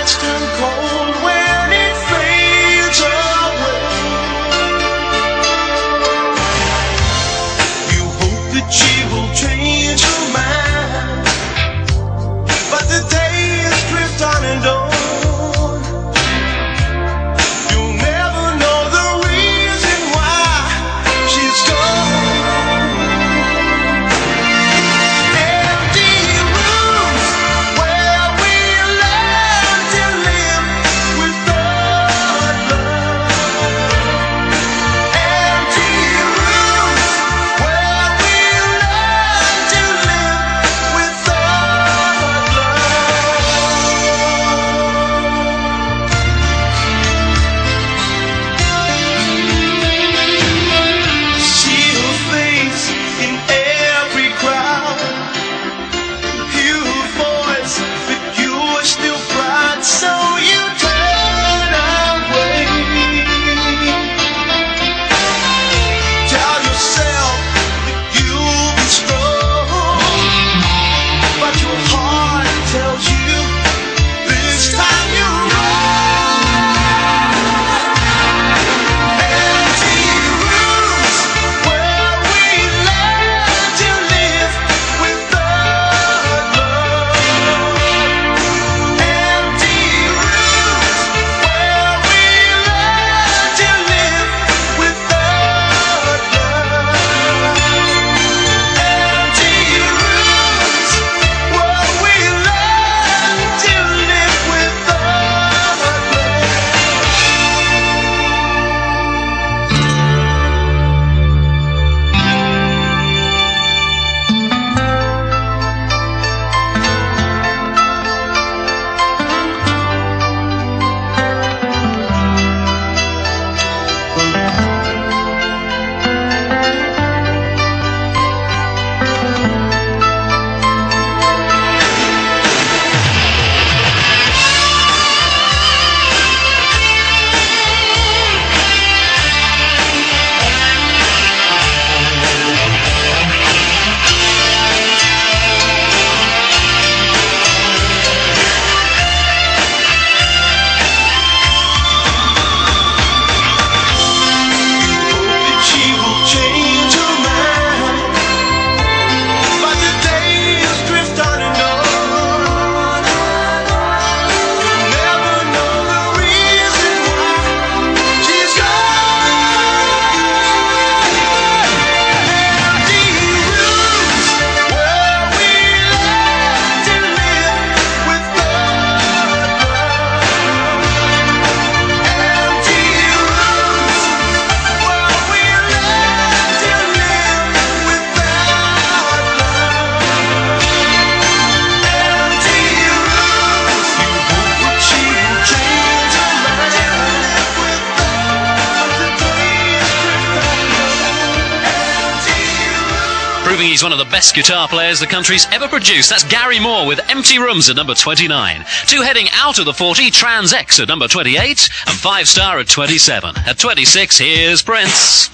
He's one of the best guitar players the country's ever produced. That's Gary Moore with Empty Rooms at number 29. Two heading out of the 40, Trans X at number 28, and 5 Star at 27. At 26, here's Prince.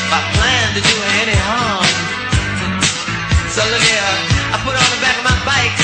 So look here, I put on the back of my bike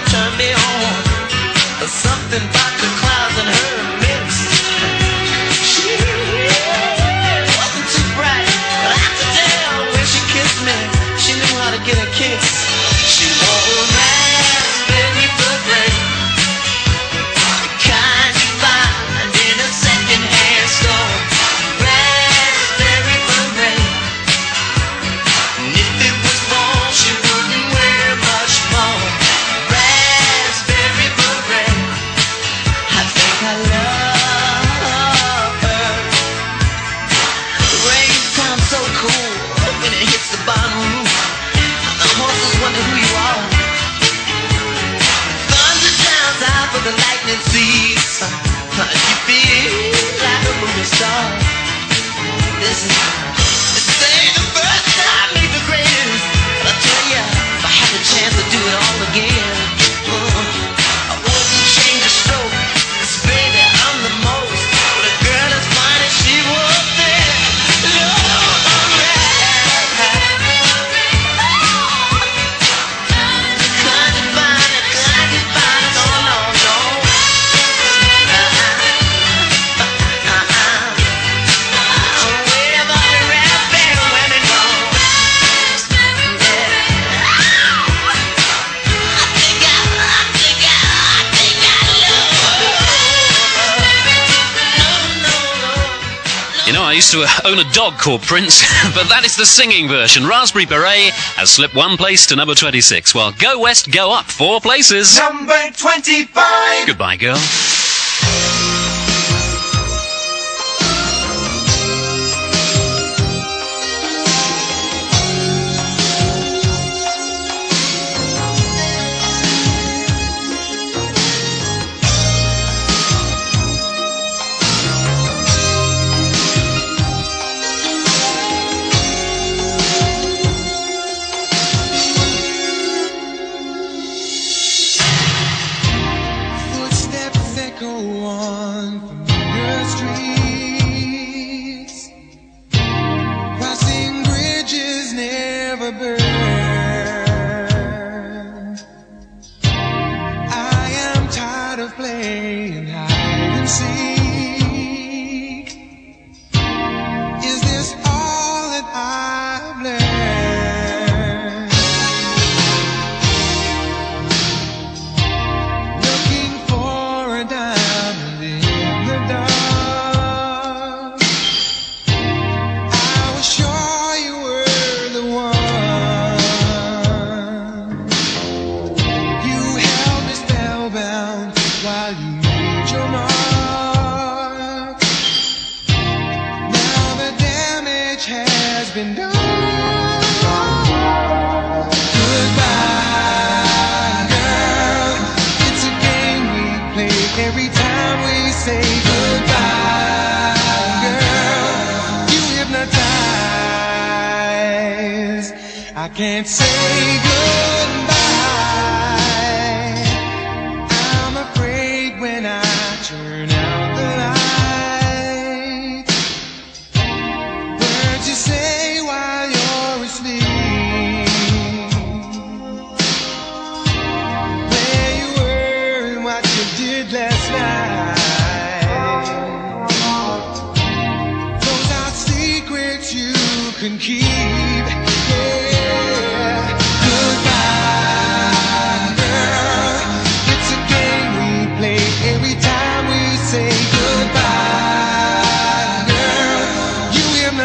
turn me on. There's something about the clouds in her midst. She wasn't too bright, but I could tell when she kissed me, she knew how to get a kiss. She wore a raspberry beret, the kind you find in a second-hand store. Raspberry beret, and if it was warm, she wouldn't wear much more. Raspberry beret, I think I love her. The rain sounds so cool when it hits the bottom roof. The horses wonder who you are. Thunder drowns out for the lightning sees. You feel like a movie star. This ain't the first time meet the greatest. But I tell ya, if I had the chance to do it all again, I wouldn't change a stroke. 'Cause baby, I'm the most. But a girl as fine as she was then, Lord, You know, I used to own a dog called Prince, but that is the singing version. Raspberry Beret has slipped one place to number 26, while Go West, Go Up 4 places. Number 25. Goodbye, girl. Footsteps echo on familiar streets. Crossing bridges never burn. I am tired of playing hide and seek. Is this all that I've learned? Looking for a diamond in the dark. I was sure you were the one. You held me spellbound while you made your mark. Now the damage has been done. Goodbye, girl. It's a game we play every time we say goodbye, girl. You hypnotize. I can't say goodbye. I'm afraid when I turn out the light. Words you say while you're asleep. Where you were and what you did last night. Those are secrets you can keep. Yeah. Goodbye, girl. It's a game we play every time we say goodbye, girl. You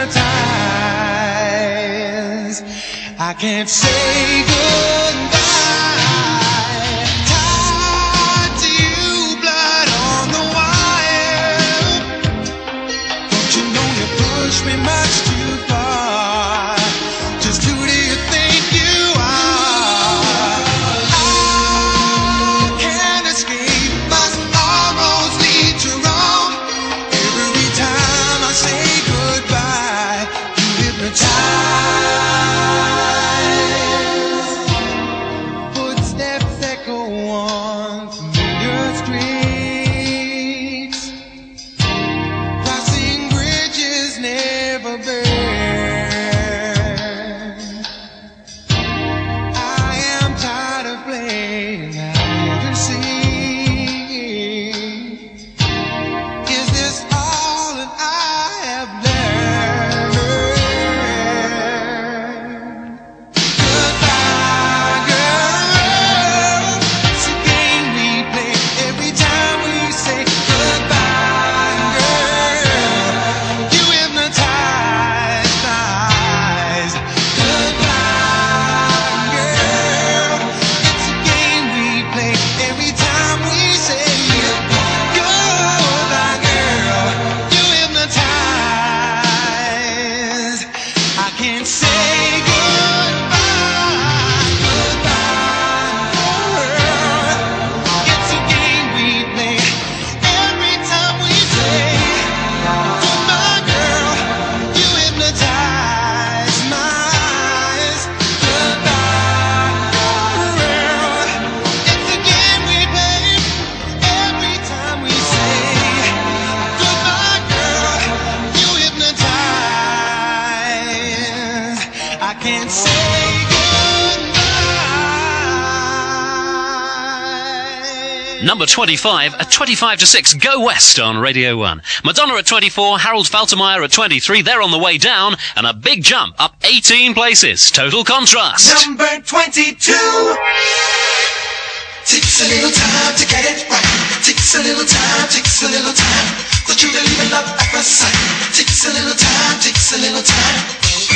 hypnotize. I can't say goodbye. Tied to you, blood on the wire. Don't you know you push me much too far? Just who do you think you are? I can't escape, must almost lead to wrong. Every time I say goodbye, you hypnotize. number 25 at 25 to 6. Go West on Radio 1. Madonna at 24, Harold Faltermeyer at 23. They're on the way down, and a big jump up 18 places. Total Contrast. Number 22. Takes a little time to get it right. Takes a little time, takes a little time. Don't you believe in love at first sight? Takes a little time, takes a little time.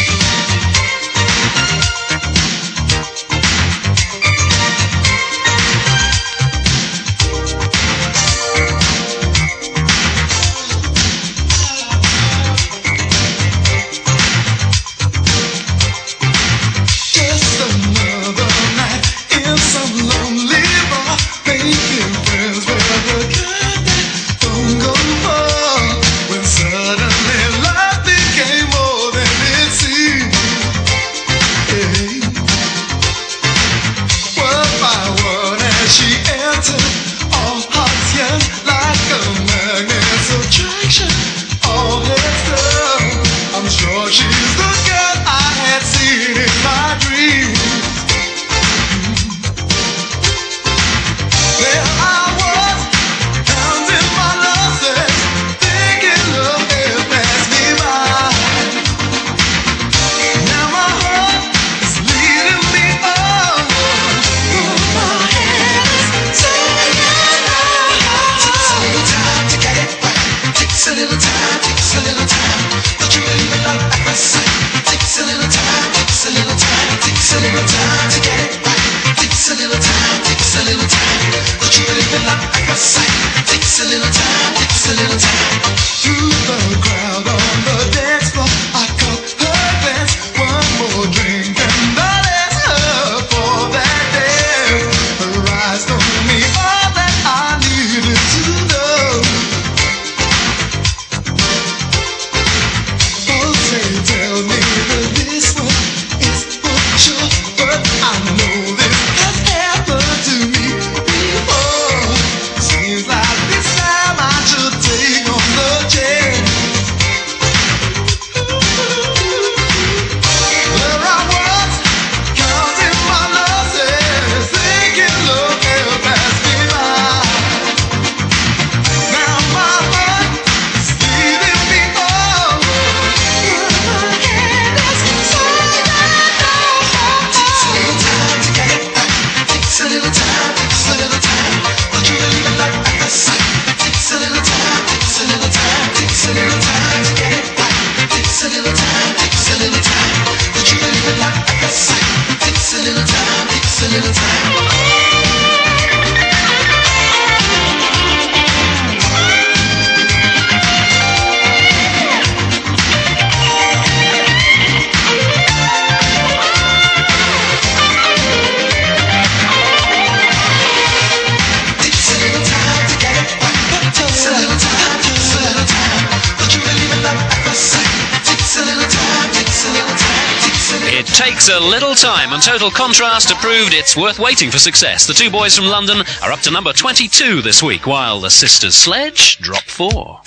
A little time, and Total Contrast have proved it's worth waiting for success. The two boys from London are up to number 22 this week, while the Sisters Sledge drop 4.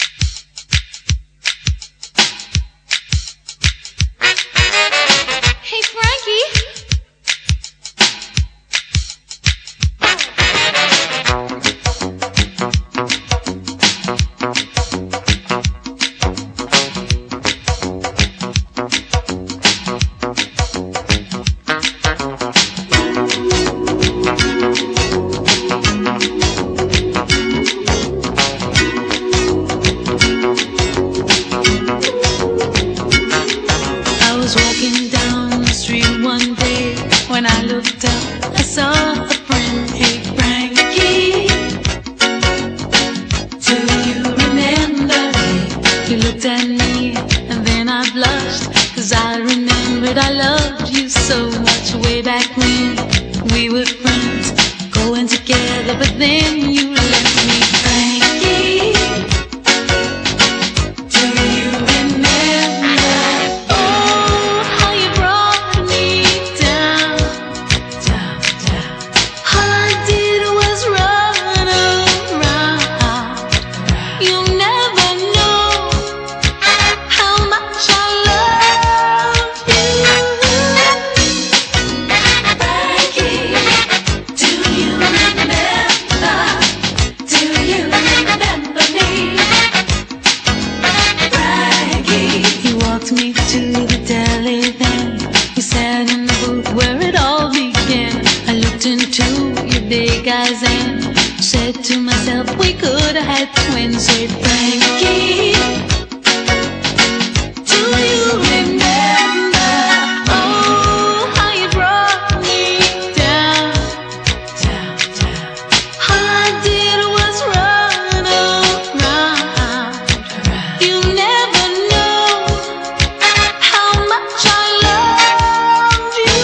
Hey, Frankie. Remember walked me to the deli then. We sat in the booth where it all began. I looked into your big eyes and said to myself, we could have had twins. Said, Frankie, do you remember? Oh, how you brought me down, down, down. All I did was run around. You never know how much I love you.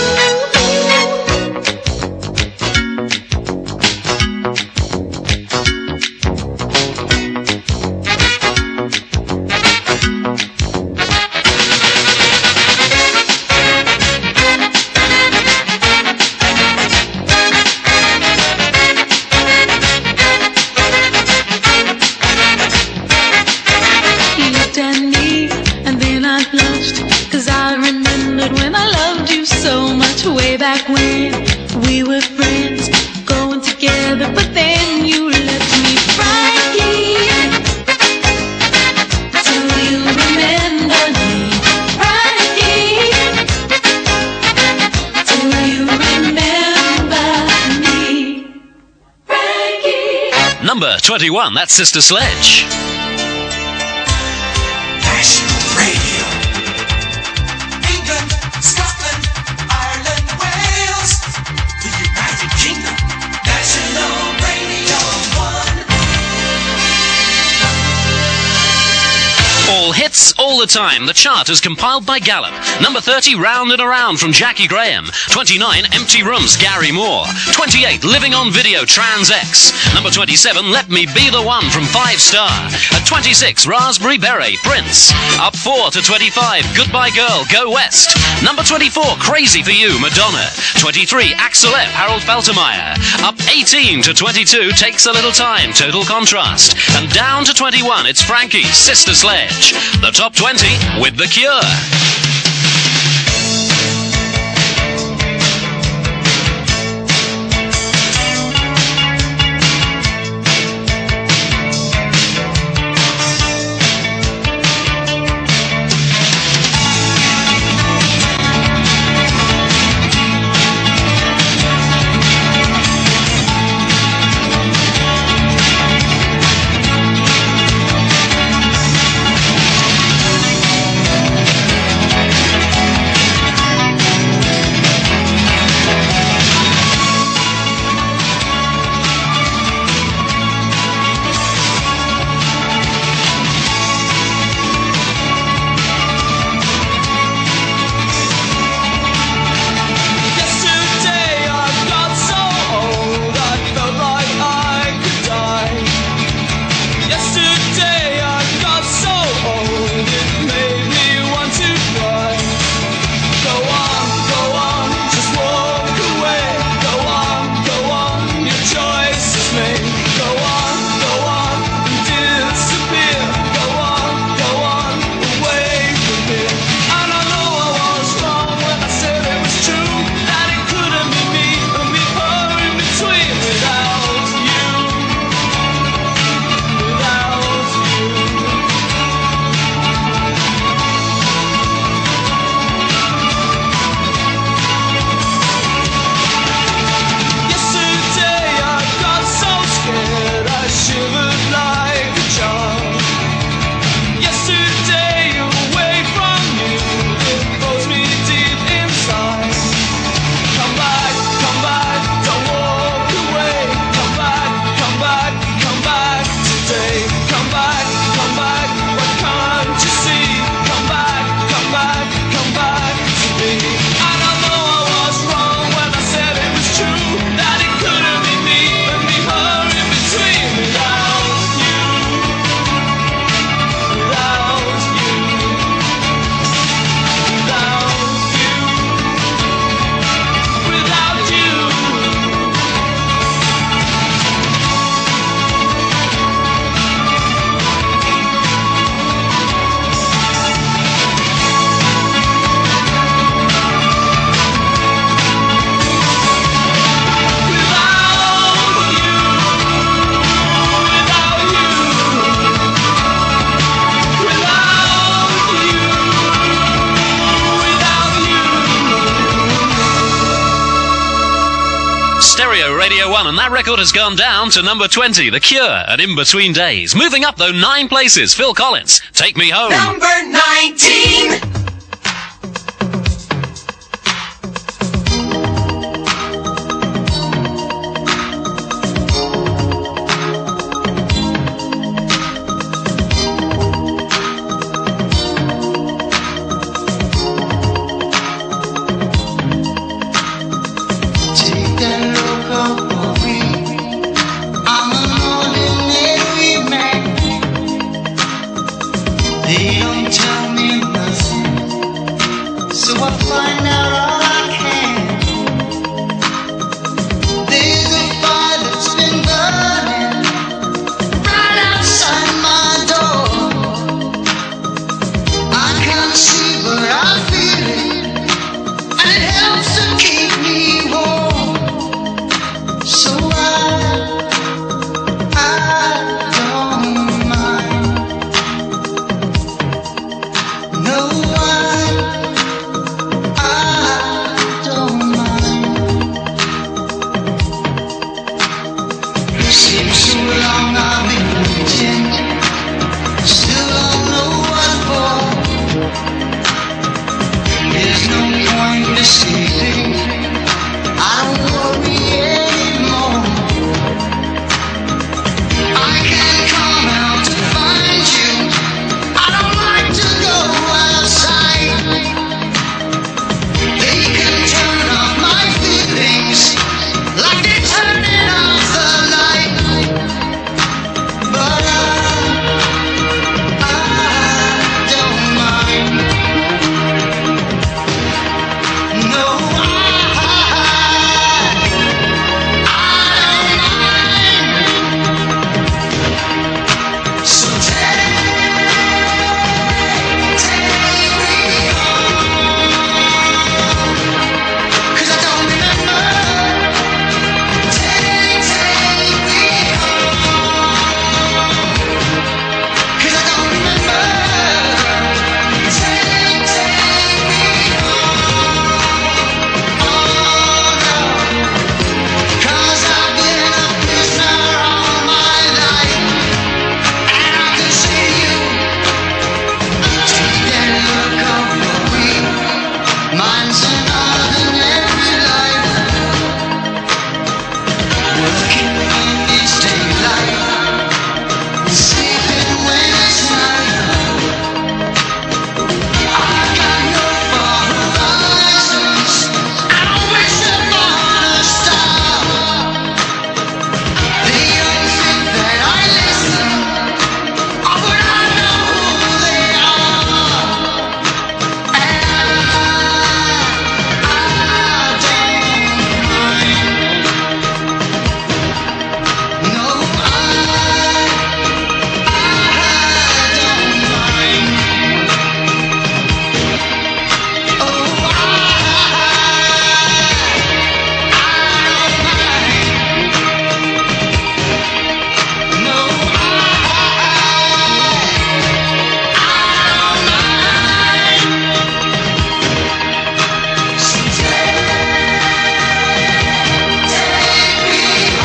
You looked at me and then I blushed, 'cause I remembered when I loved you so much way back when we were friends, going together, but then you left me. Frankie, do you remember me? Frankie, do you remember me? Frankie. Number 21, that's Sister Sledge. National Radio. England, Scotland, Ireland, Wales. The United Kingdom. National Radio 1. All hits, all the time. The chart is compiled by Gallup. Number 30, Round and Around from Jackie Graham. 29, Empty Rooms, Gary Moore. 28, Living on Video, Trans X. Number 27, Let Me Be the One from 5 Star. At 26, Raspberry Beret, Prince. Up 4 to 25, Goodbye Girl, Go West. Number 24, Crazy for You, Madonna. 23, Axel F, Harold Faltermeyer. Up 18 to 22, Takes a Little Time, Total Contrast. And down to 21, it's Frankie, Sister Sledge. The top 20 with The Cure. Go Radio 1, and that record has gone down to number 20, The Cure, and In Between Days. Moving up, though, 9 places, Phil Collins, Take Me Home. Number 19. They don't tell me nothing, so I find out all I can. There's a fire that's been burning right outside my door. I can't see but I feel it, and it helps to keep me warm. So I don't mind. No, I don't mind. It seems so long I've been waiting, still don't know what for. There's no point in escaping, I don't worry anymore. I can't come out to find you, I don't like to go outside. They can turn off my feelings like they're turning off the light. But I don't mind. No, I don't mind. So take me home, 'cause I don't remember. Take me home, 'cause I don't remember. Take me home, oh no, 'cause I've been a prisoner all my life, and I can see you. Take that look off of me. Mine's an ordinary life, working when it's daylight, sleeping when it's night. I got no foreign license, I don't wish upon a star. They don't think that I listen, oh, but I know who they are. And I don't mind. No, I don't mind. Oh, I don't mind. No, I don't mind. So take me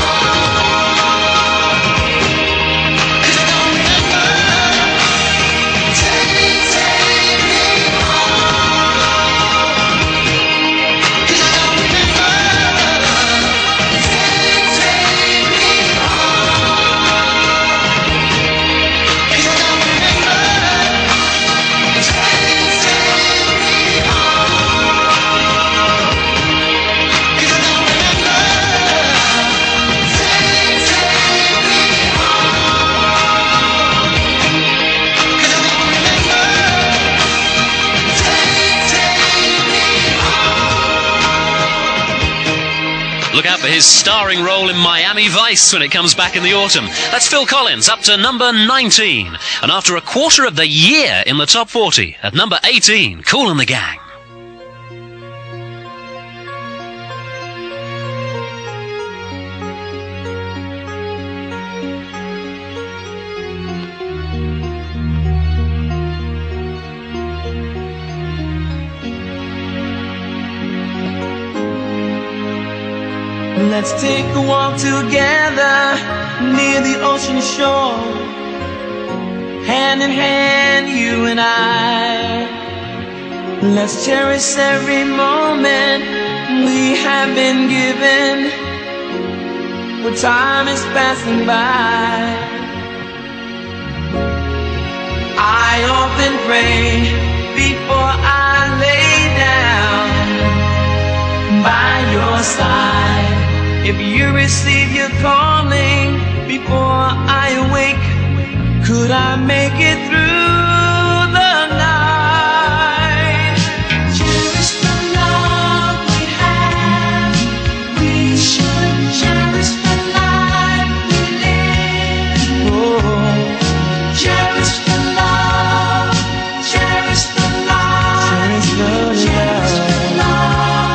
home, 'cause I don't remember. Take me home, 'cause I don't remember. Take me home, 'cause I don't remember. Take me Look out for his starring role in Miami Vice when it comes back in the autumn. That's Phil Collins, up to number 19. And after a quarter of the year in the top 40, at number 18, Kool and the Gang. Let's take a walk together near the ocean shore, hand in hand, you and I. Let's cherish every moment we have been given, where time is passing by. I often pray before I lay down by your side. If you receive your calling before I awake, could I make it through the night? Cherish the love we have. We should cherish the life we live. Oh, cherish the love, cherish the life, cherish the love.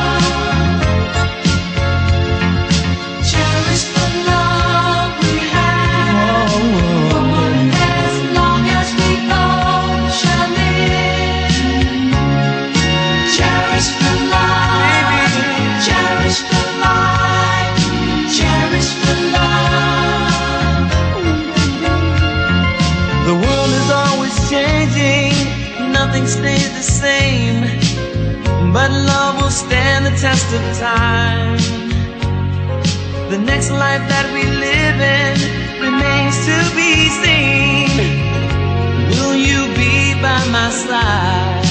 Nothing stays the same, but love will stand the test of time. The next life that we live in remains to be seen. Will you be by my side?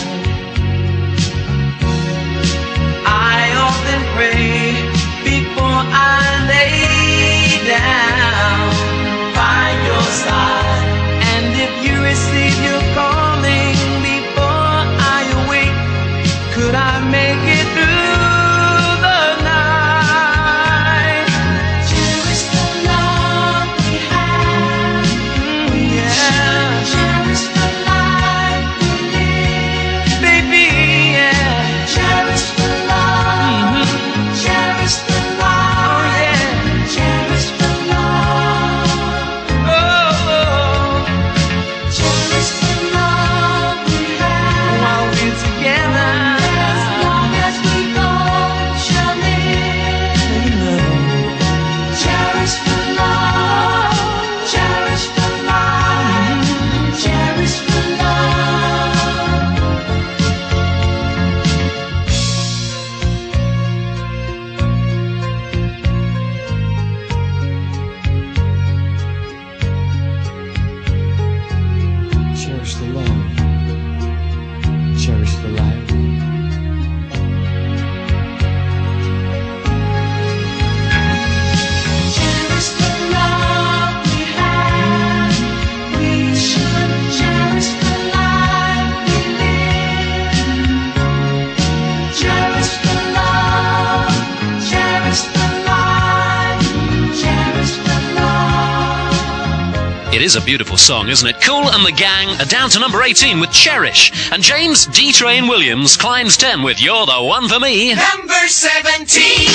I often pray before I lay down by your side. And if you receive your calling, could I make it through the night? Cherish the love we have. Yeah. Cherish the life we live. Baby, yeah. Cherish the love. Cherish the life. Oh, yeah. Cherish the love. Oh, oh. Cherish the love we have. While we're together. It is a beautiful song, isn't it? Kool and the Gang are down to number 18 with Cherish. And James D. Train Williams climbs 10 with You're the One for Me. Number 17.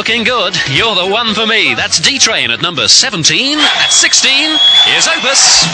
looking good. You're the one for me. That's D-Train at number 17. At 16, here's Opus.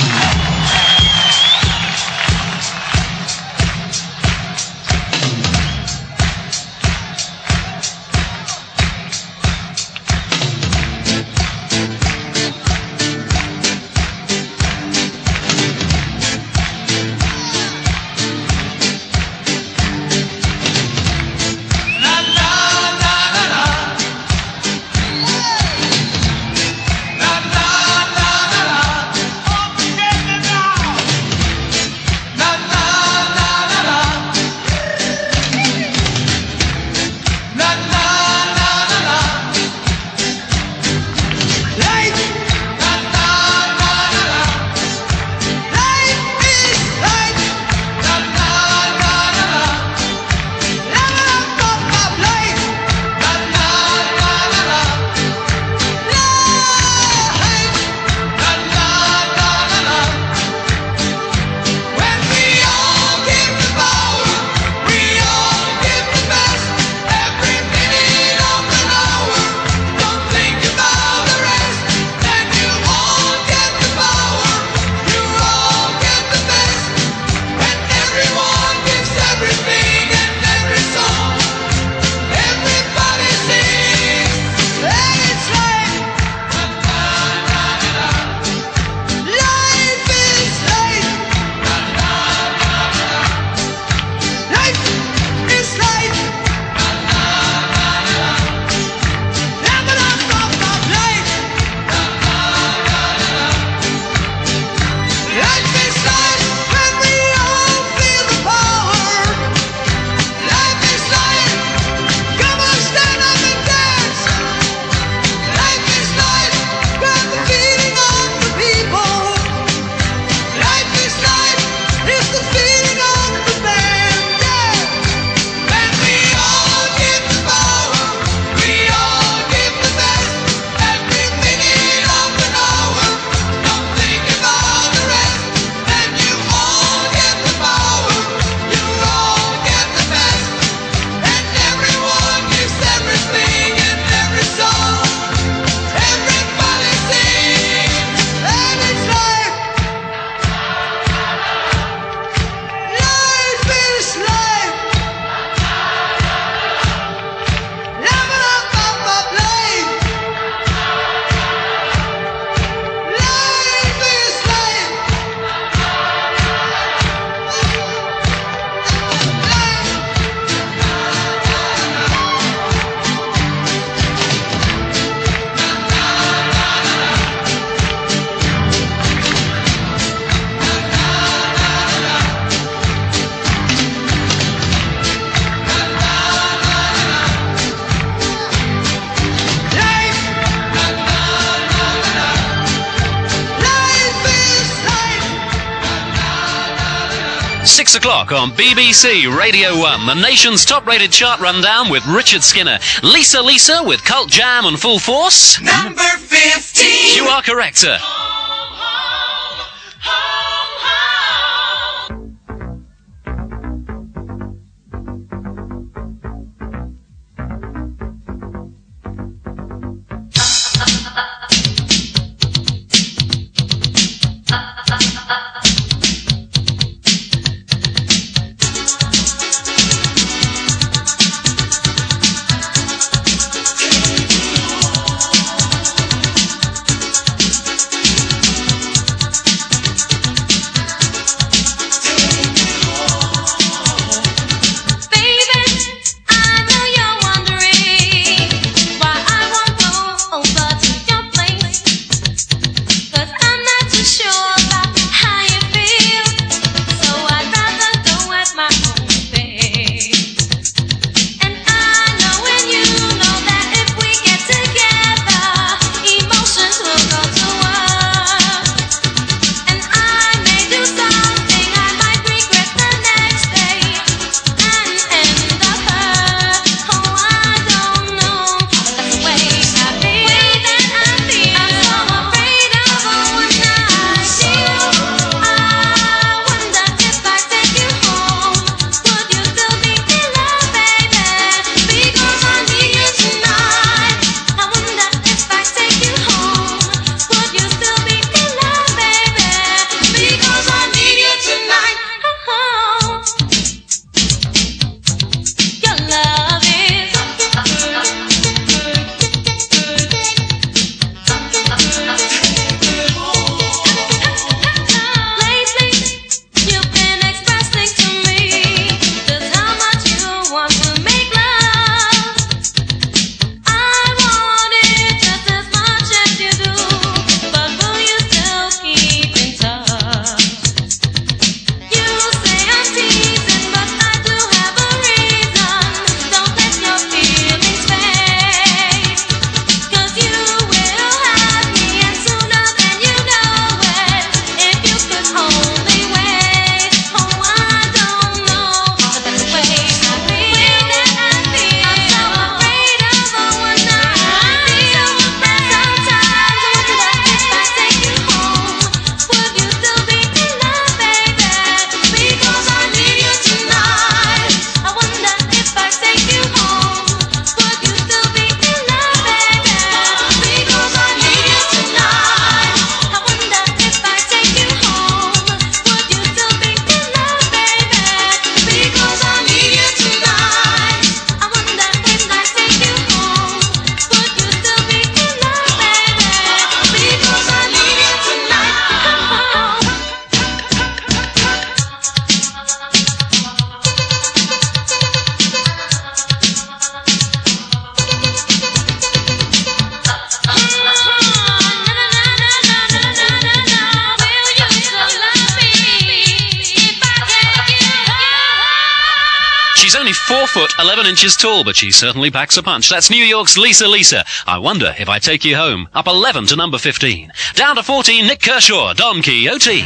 O'clock on BBC Radio 1, the nation's top-rated chart rundown with Richard Skinner. Lisa Lisa with Cult Jam and Full Force. Number 15. You are correct, sir. She's only 4 foot 11 inches tall, but she certainly packs a punch. That's New York's Lisa Lisa. I Wonder If I Take You Home. Up 11 to number 15. Down to 14, Nick Kershaw, Don Quixote.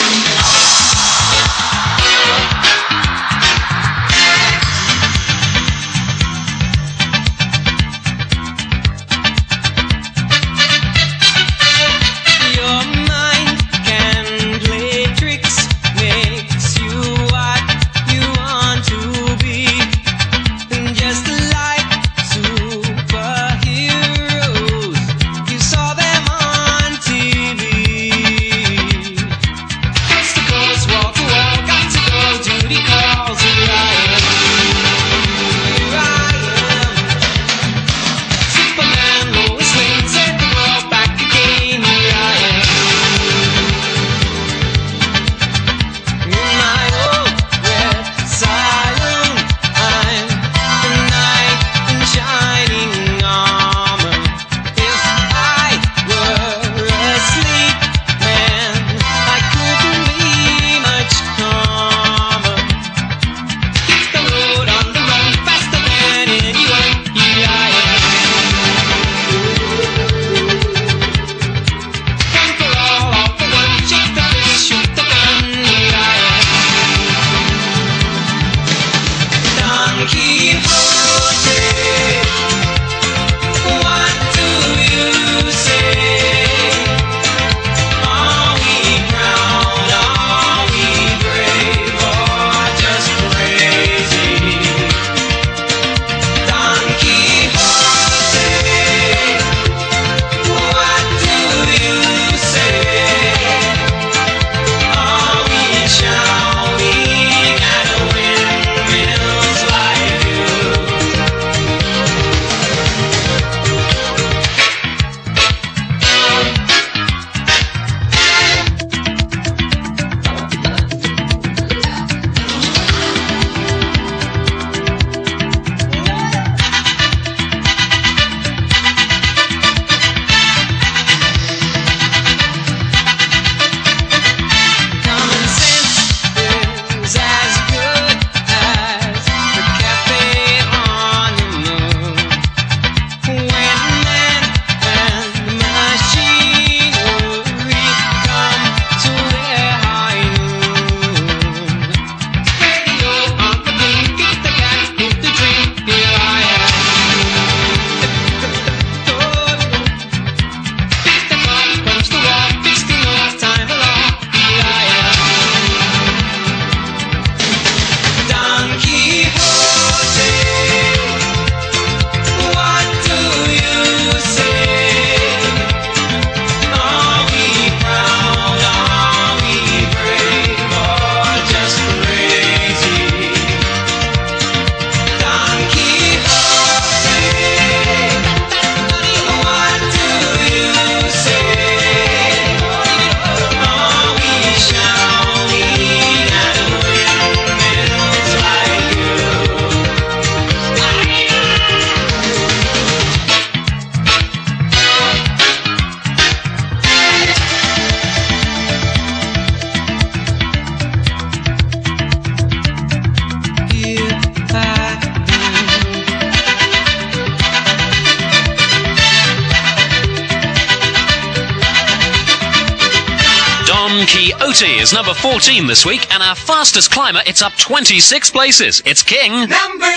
Quixote is number 14 this week, and our fastest climber, it's up 26 places. It's King. Number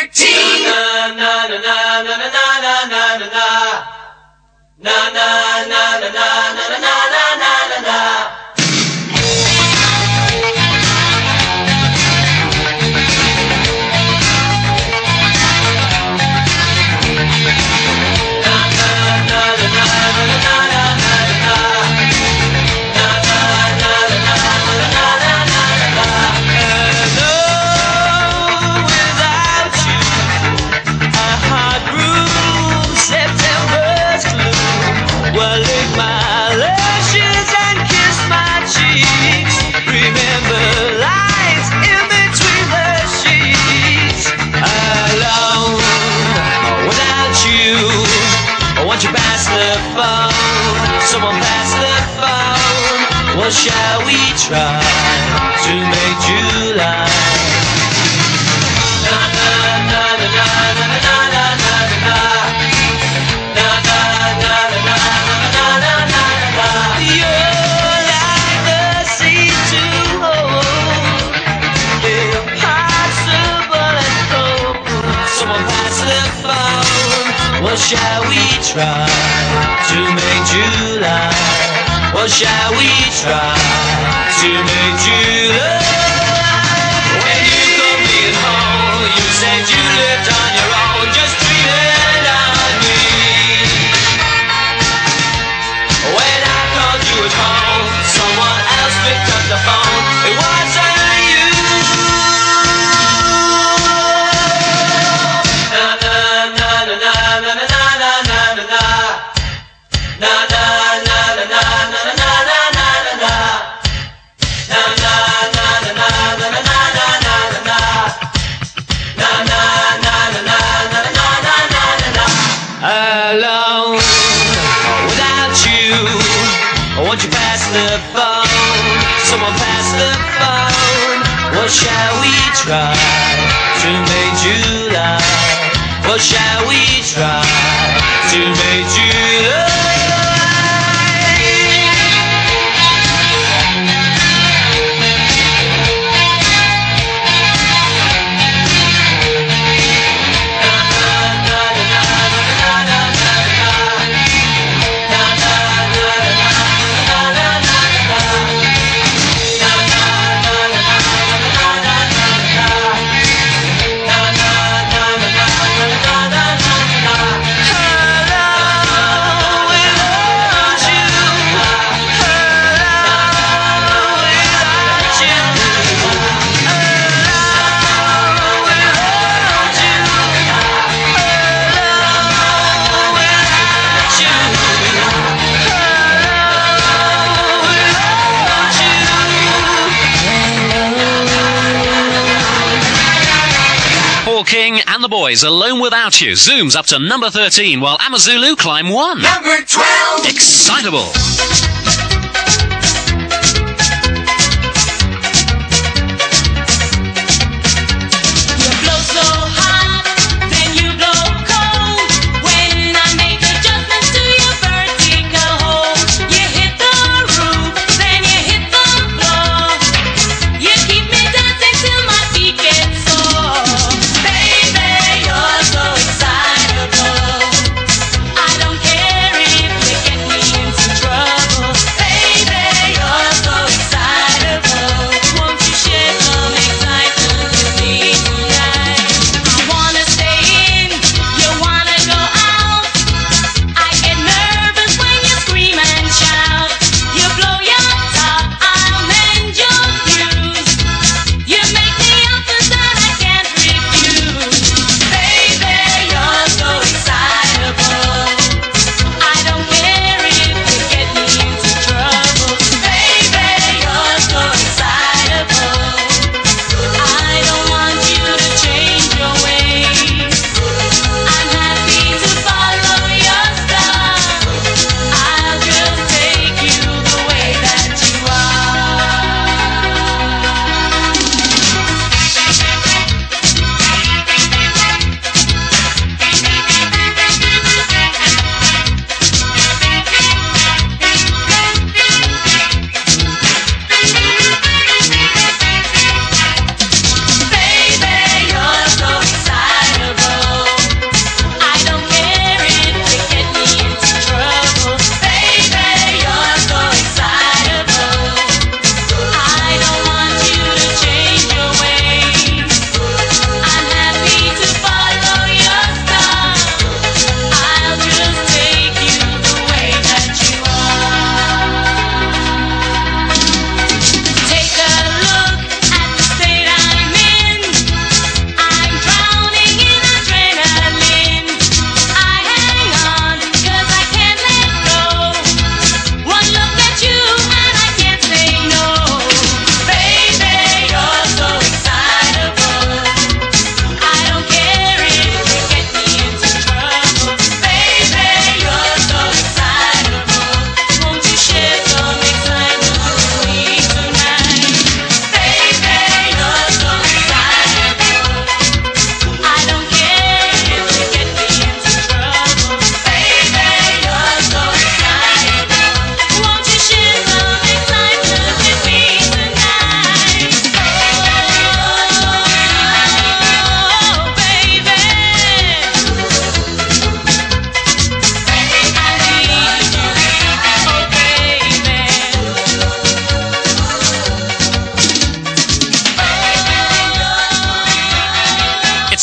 13. Na na na na na na na na na na. Na na na na na na na na na na. Or shall we try to make July? Na shall we try to make July? What shall we try to make July? When you come being home, you said you lived on your own, just dreaming on me. When I called you at home, someone else picked up the phone. It wasn't you. Na na na na na na na na na na na. Na na na na na na na na na na na. Na na na na na na na na na na na. Na na na na na na na na na na. Alone, without you, won't you pass the phone? Someone pass the phone. What shall we try to make July? What shall we try to make July? King and the Boys, Alone Without You, zooms up to number 13, while Amazulu climb 1. Number 12. Excitable. I don't care if you get me into trouble.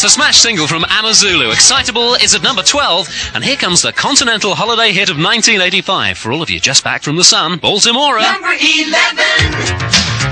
the smash single from Amazulu. Excitable is at number 12, and here comes the continental holiday hit of 1985 for all of you just back from the sun, Baltimore. Number 11.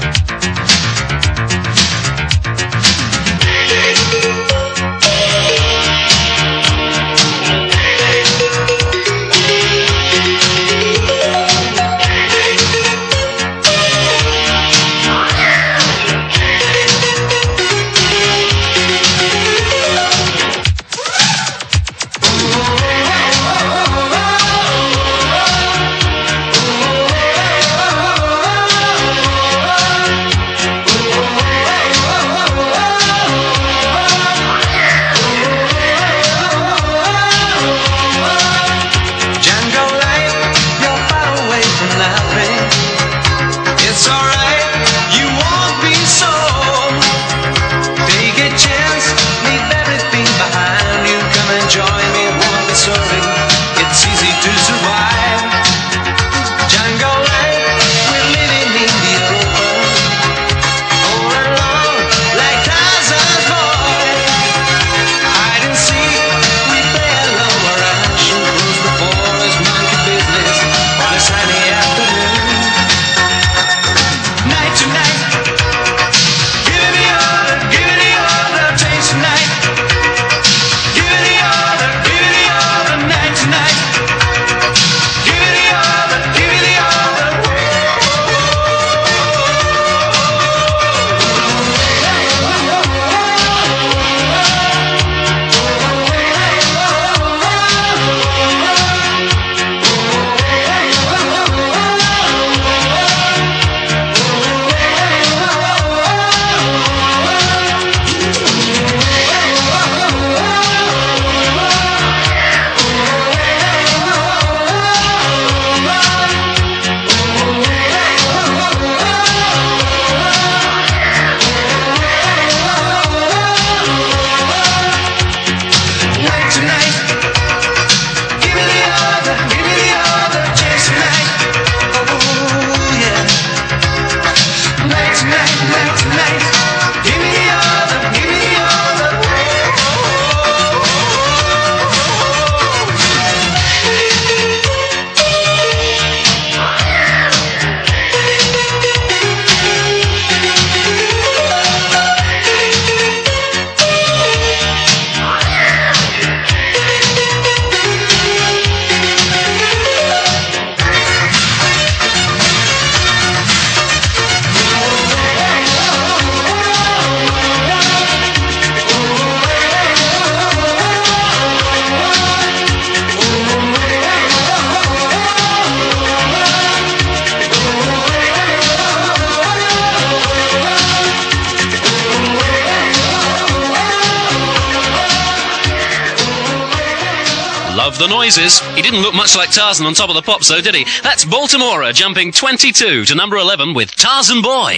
Love the noises. He didn't look much like Tarzan on Top of the Pops, though, did he? That's Baltimore jumping 22 to number 11 with Tarzan Boy.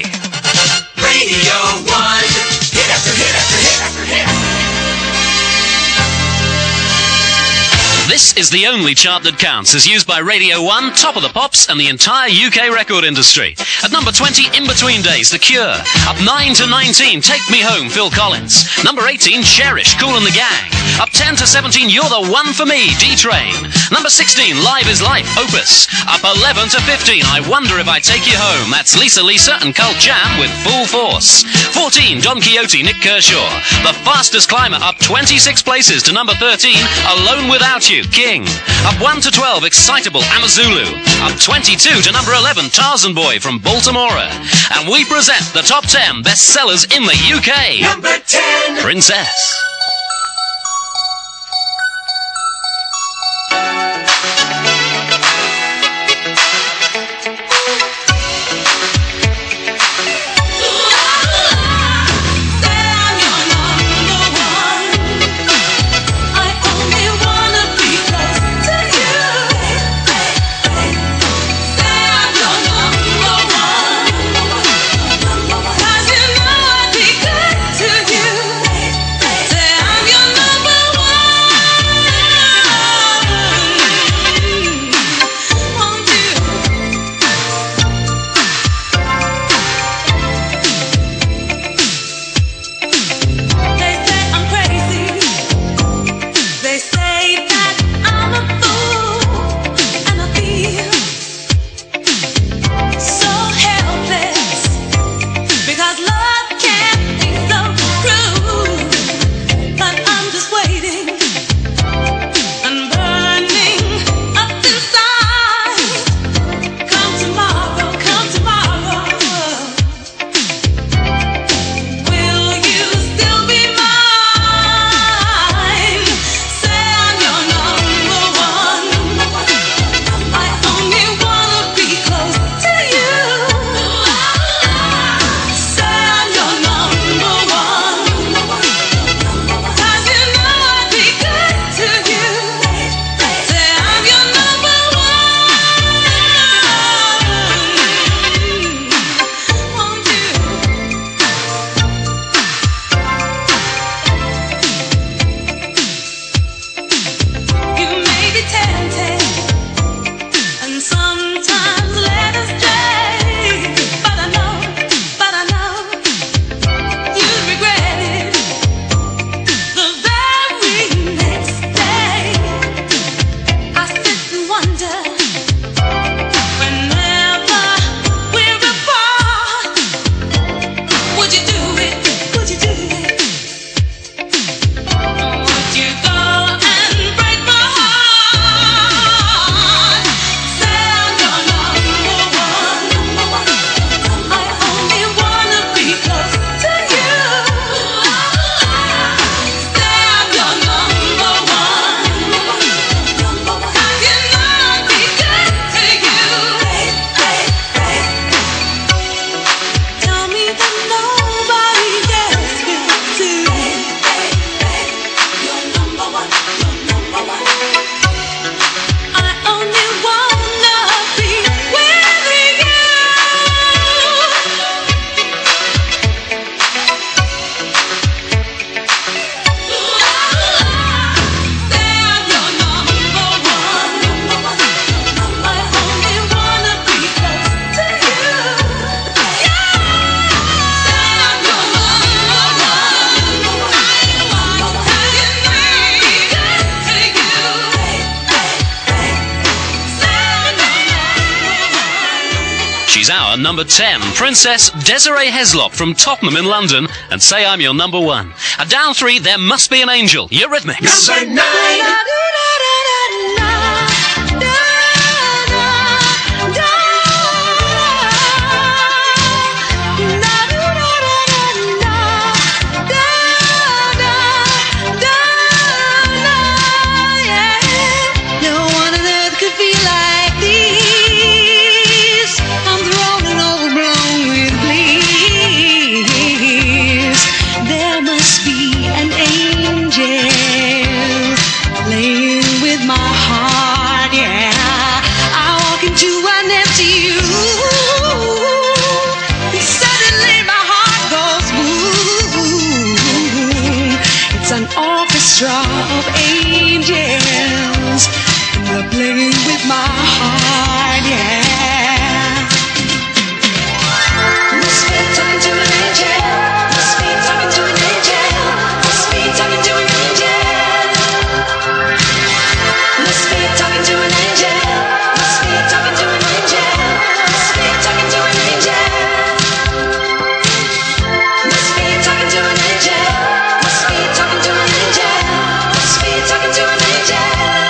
Radio 1, hit after hit after hit after hit. This is the only chart that counts, as used by Radio 1, Top of the Pops, and the entire UK record industry. At number 20, In Between Days, The Cure. Up 9 to 19, Take Me Home, Phil Collins. Number 18, Cherish, Kool and the Gang. Up 10 to 17, You're the One for Me, D-Train. Number 16, Live is Life, Opus. Up 11 to 15, I Wonder If I Take You Home. That's Lisa Lisa and Cult Jam with Full Force. 14, Don Quixote, Nick Kershaw. The fastest climber up 26 places to number 13, Alone Without You, King. Up 1 to 12, Excitable, Amazulu. Up 22 to number 11, Tarzan Boy from Baltimore. And we present the top 10 bestsellers in the UK. Number 10, Princess. Say She's our number 10. Princess Desiree Heslop from Tottenham in London, and Say I'm Your Number 1. And down 3, There Must Be an Angel, Eurythmics. Number 9. Orchestra of angels, and they're playing with my heart, yeah. Must be talking to an angel. Must be talking to an angel. Must be talking to an angel. Must be talking to an angel. Must be talking to an angel. Must be talking to an angel. Must be talking to an angel. Must be talking to an angel. Must be talking to an angel.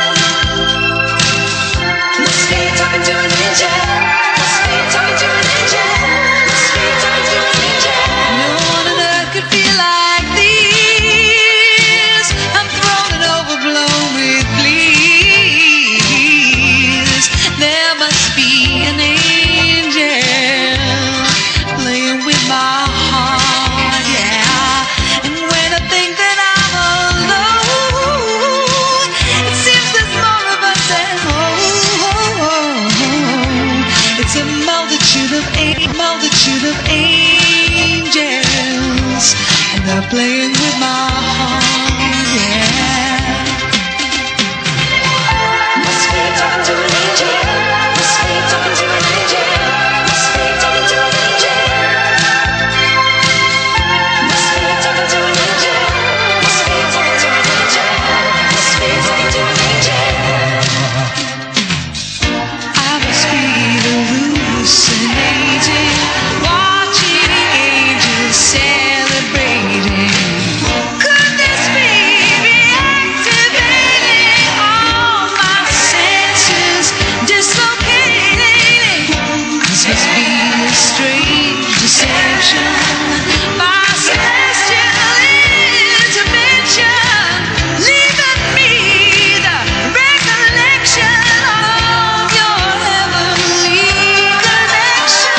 Must be talking to an angel. Must be talking to an angel. Must be talking to an angel. No one on earth could feel like this. I'm thrown and overblown with bliss. There must be an angel playing with my heart, yeah. And when I think that I'm alone, it seems there's more of us at home. It's a multitude of angels, and they're playing with my heart, yeah. Must be talking to an angel. Must be talking to an angel. Must be talking to an angel. Must be talking to an angel. Must be talking to an angel. Must be talking to an angel. I must be hallucinating, watching angels celebrating. Could this be reactivating all my senses, dislocating? This must be a strange deception by celestial intervention, leaving me the recollection of your heavenly connection.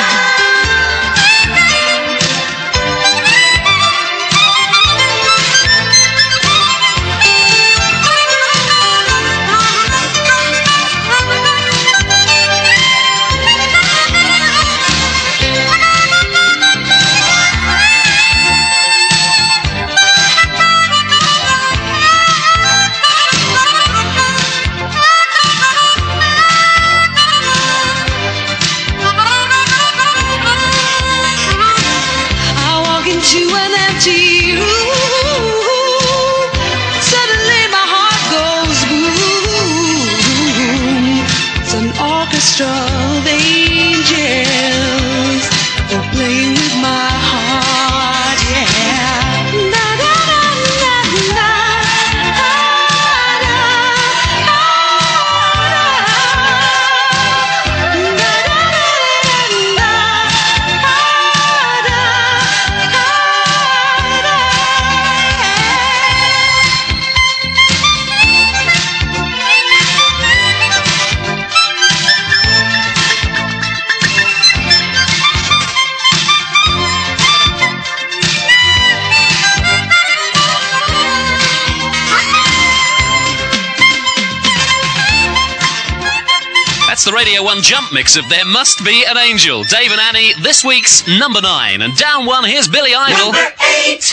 I walk into an empty room. Suddenly my heart goes boom. It's an orchestra of angels. They're playing with my heart, yeah. Da, da, da, da, da. Ah, da, ah, da. Da, da, da, da, da. Ah, da, That's the Radio 1 jump mix of There Must Be an Angel. Dave and Annie, this week's number 9. And down 1, here's Billy Idol. Number 8.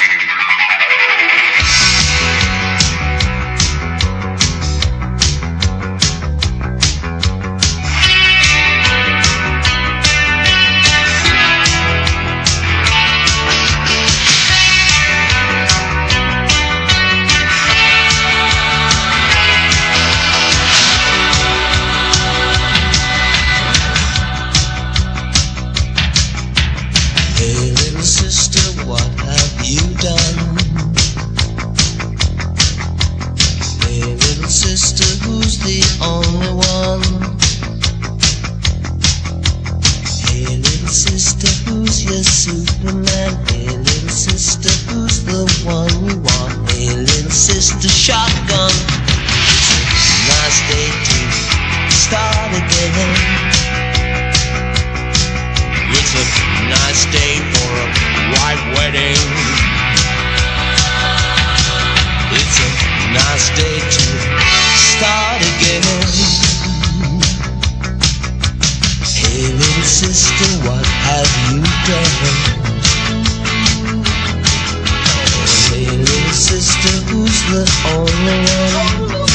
sister, who's your Superman? Hey, little sister, who's the one you want? Hey, little sister, shotgun. It's a nice day to start again. It's a nice day for a white wedding. It's a nice day to start again. Hey little sister, what have you done? Hey little sister, who's the only one?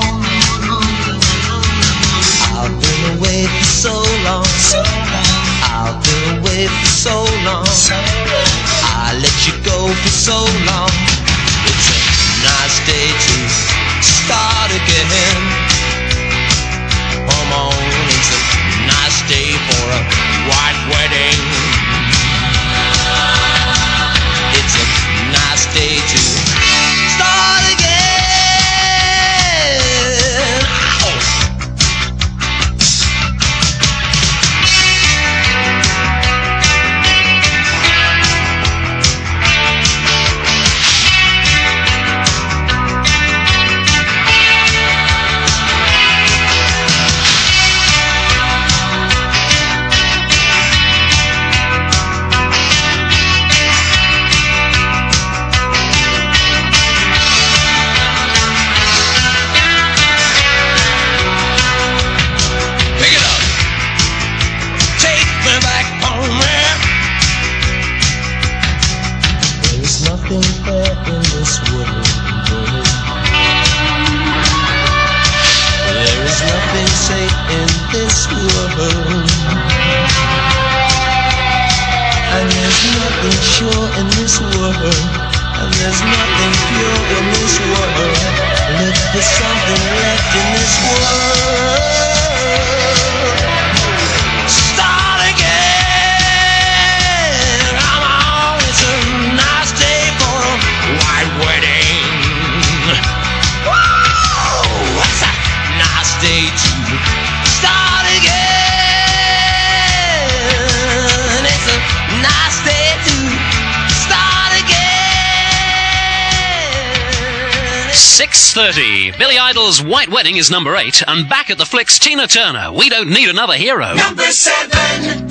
I've been away for so long. I've been away for so long. I let you go for so long. It's a nice day to start again. Come on, it's a nice day for a white wedding. It's a nice day to start again. Ow! 6:30. Billy Idol's White Wedding is number 8, and back at the flicks, Tina Turner, We Don't Need Another Hero. Number 7.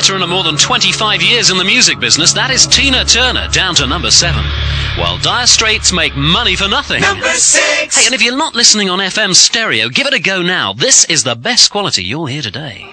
veteran of more than 25 years in the music business, that is Tina Turner, down to number 7. While Dire Straits make money for nothing. Number 6. Hey, and if you're not listening on FM stereo, give it a go now. This is the best quality you'll hear today.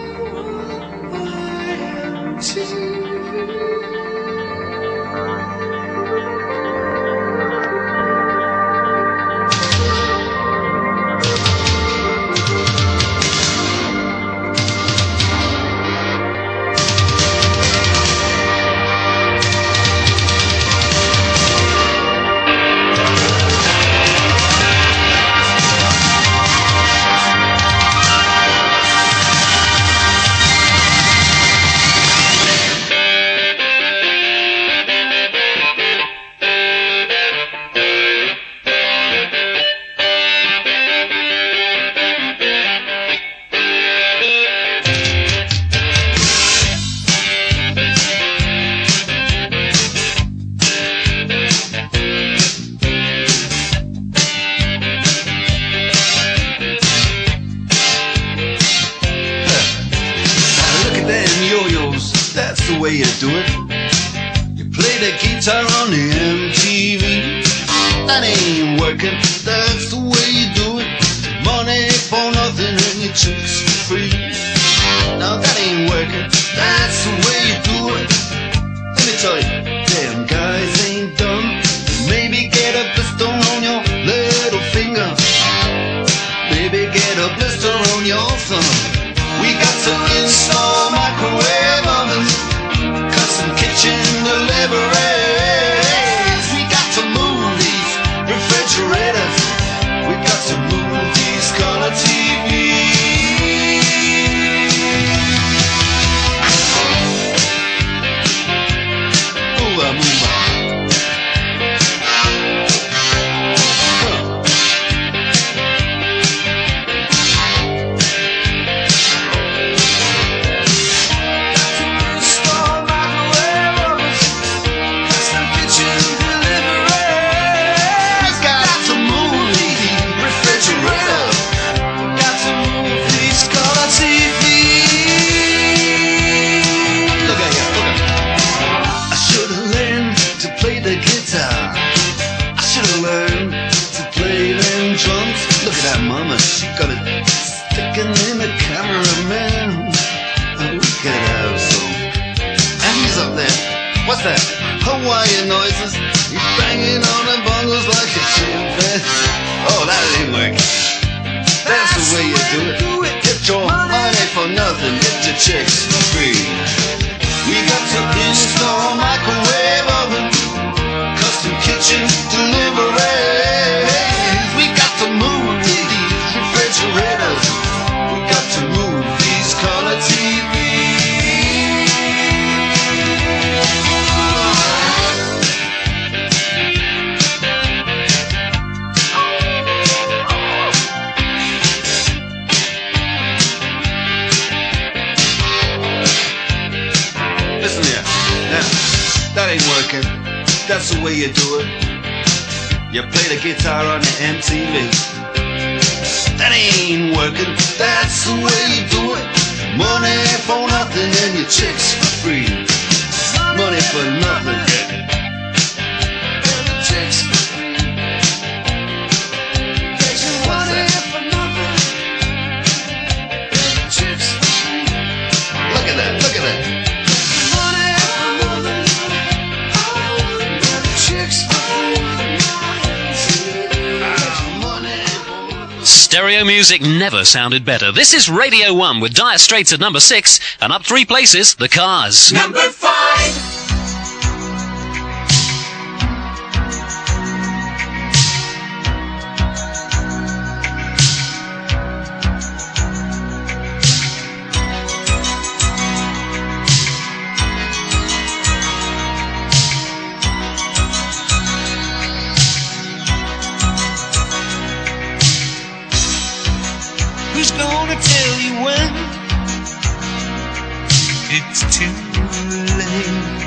Stereo music never sounded better. This is Radio 1 with Dire Straits at number 6, and up 3 places, The Cars. Number 5. Who's gonna tell you when it's too late?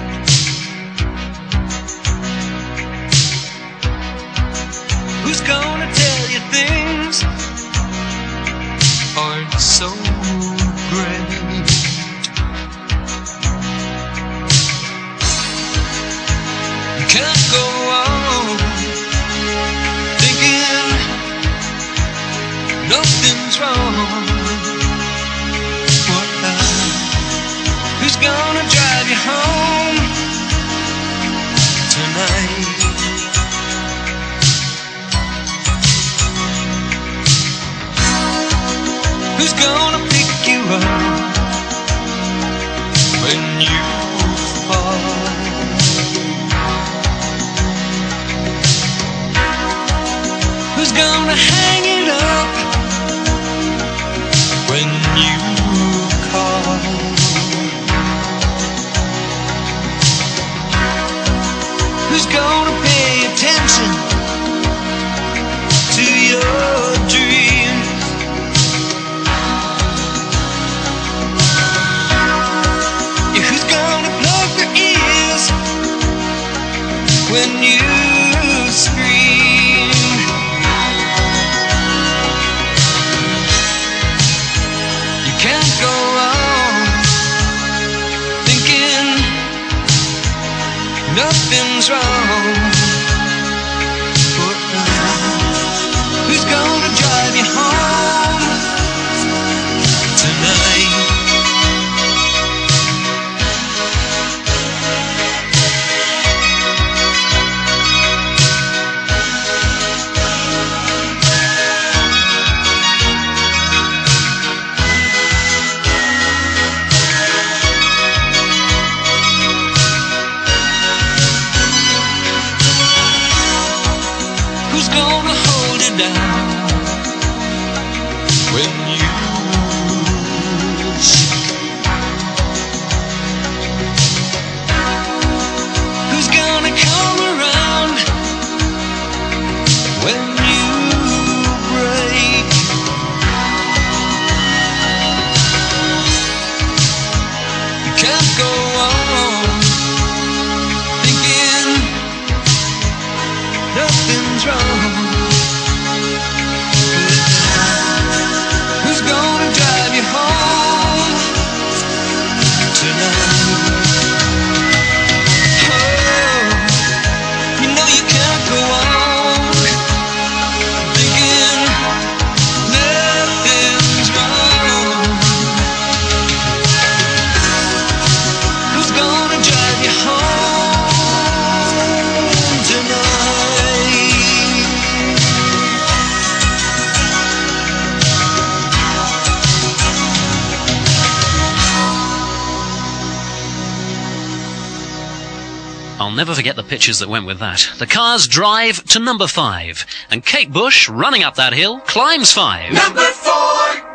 Who's gonna tell you things aren't so great? can't go on thinking nothing's wrong. What now? Who's gonna drive you home tonight? Who's gonna pick you up when you fall? Who's gonna hang it up when you call? Who's gonna pay attention to your dreams? Yeah, who's gonna plug their ears when you scream? You can't go on thinking nothing's wrong. Who's gonna drive you home tonight? Who's gonna hold it down when you sick? Who's gonna come around when you break? You can't go on thinking nothing's wrong. Who's gonna drive you home tonight? Oh, you know you can't go on thinking nothing's wrong. Who's gonna drive you home tonight? I'll never forget the pictures that went with that. The Cars drive to number 5, and Kate Bush, running up that hill, climbs 5. Number 4.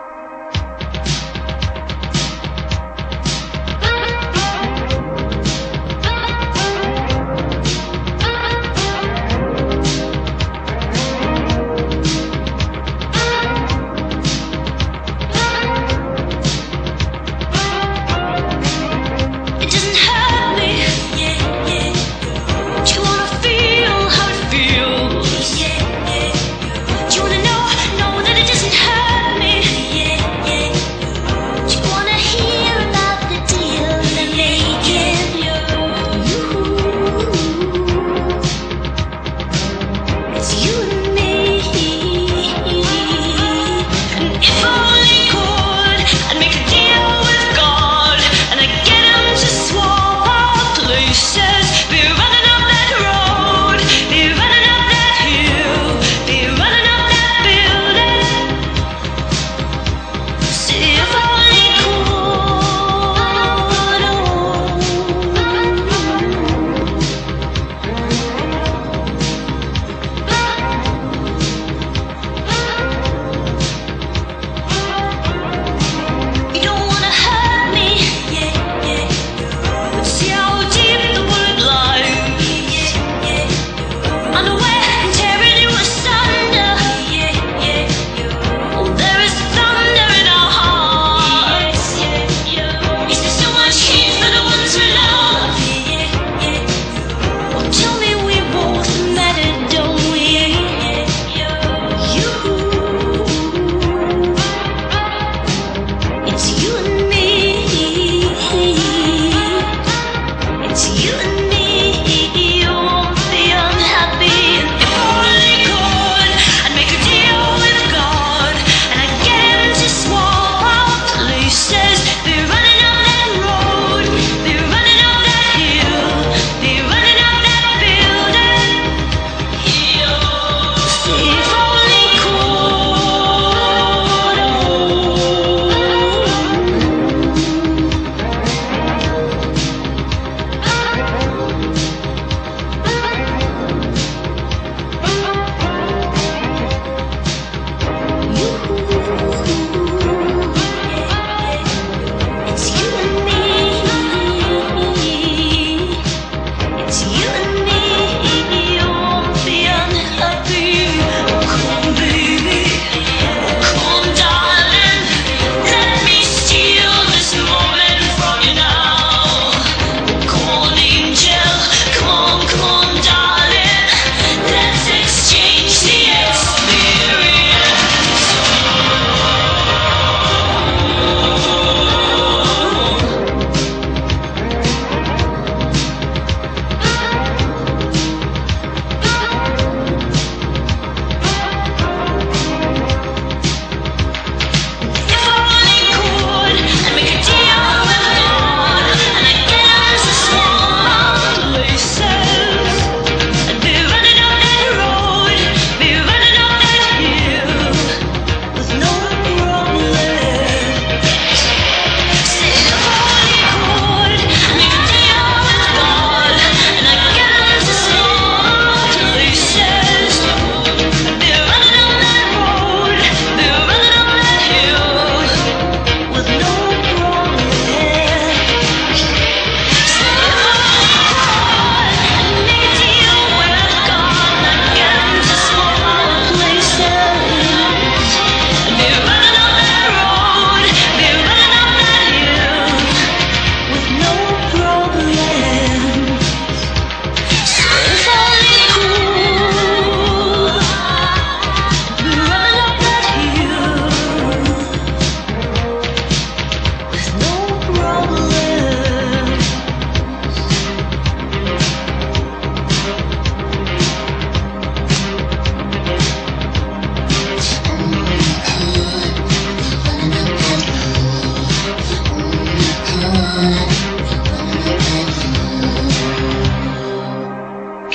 It doesn't hurt me. Do you wanna feel how it feels? Do you wanna know that it doesn't hurt me?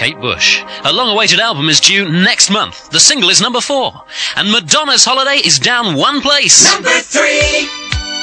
Kate Bush. Her long-awaited album is due next month. The single is number 4. And Madonna's Holiday is down 1 place. Number 3.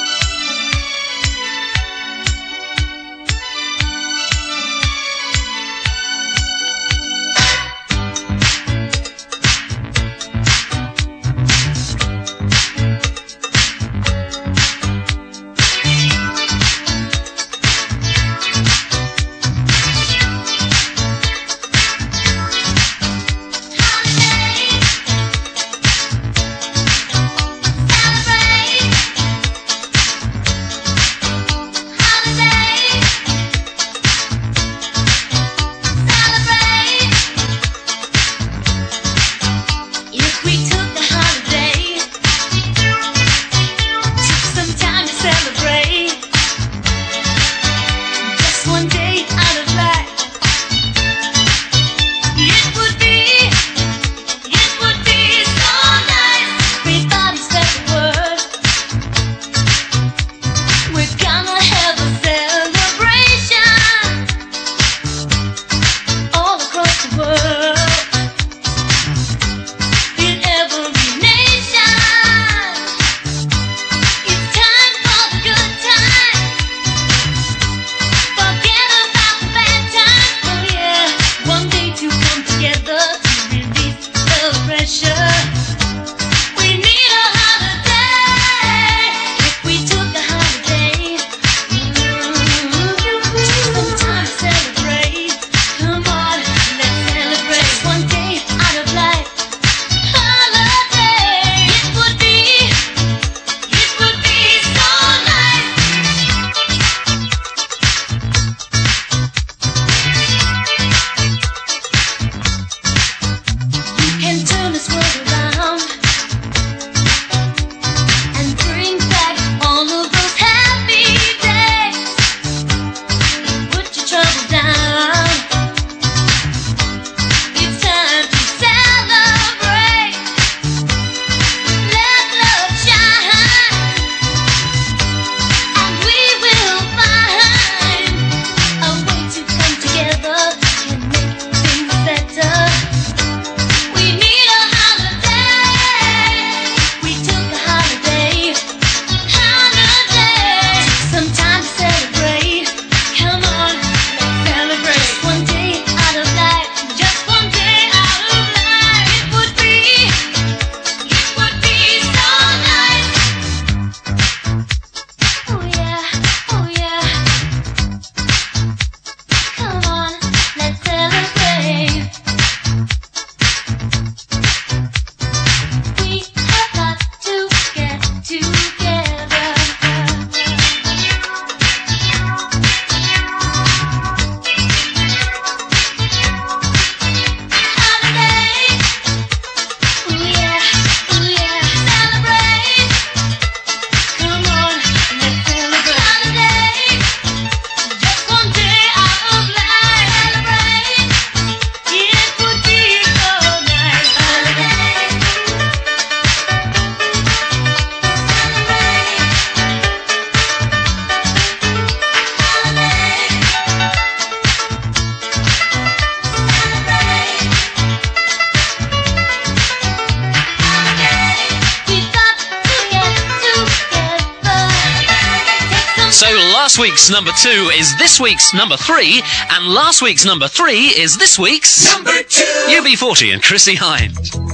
Last week's number 2 is this week's number 3, and last week's number 3 is this week's number 2. UB40 and Chrissie Hynde.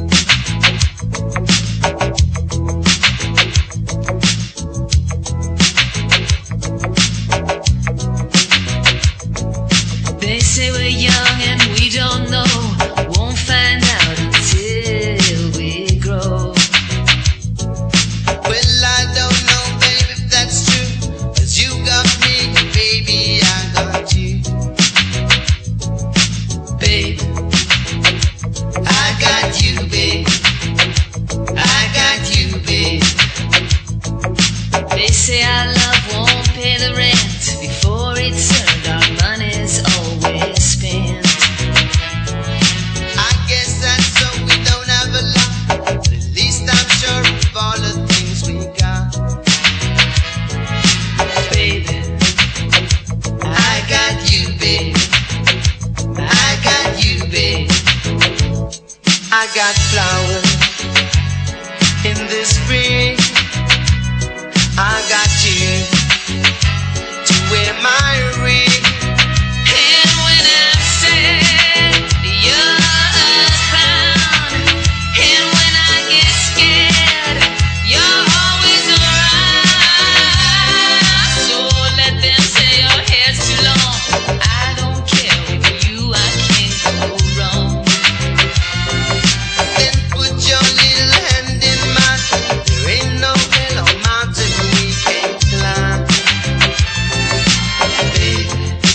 They say we're young and we don't know, won't find out until we grow. Well, I don't know, baby, if that's true. 'Cause you got me, baby, I got you. Babe, I got you, baby. I got flowers in the spring. I got you to wear my ring. And when I said you're a clown, and when I get scared, you're always around. So let them say your hair's too long. I don't care, with you I can't go wrong. Then put your little hand in mine. There ain't no hill or mountain we can't climb. Baby,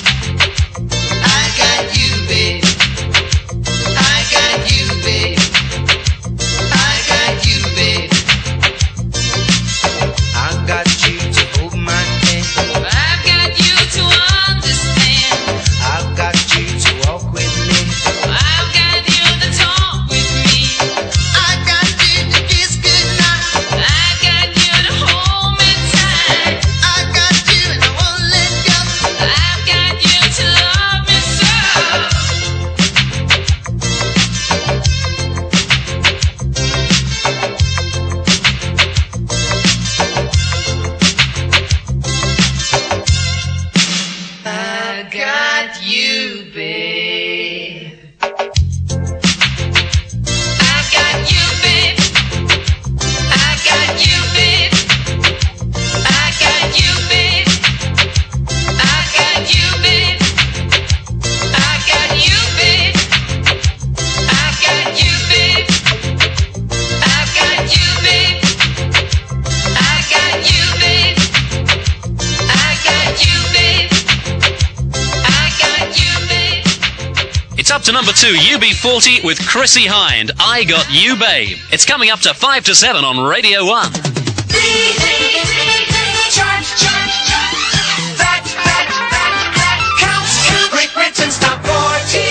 I got you, baby. I got you, baby. I got you, baby. I got you to hold my hand. I've got you to understand. I've got you to walk with me. I've got you to talk with me. I got you to kiss goodnight. I've got you to hold me tight. I got you and I won't let go. I've got you to love me so. I got you, babe. I got you, babe. I got you, babe. I got you, babe. I got you, babe. I got you, babe. I got you, babe. I got you, babe. I got you, babe. I got you, babe. I got you, babe. It's up to number 2, UB40 with Chrissy Hind, I Got You, Babe. It's coming up to 5 to 7 on Radio 1. That counts to Great Britain's top 40.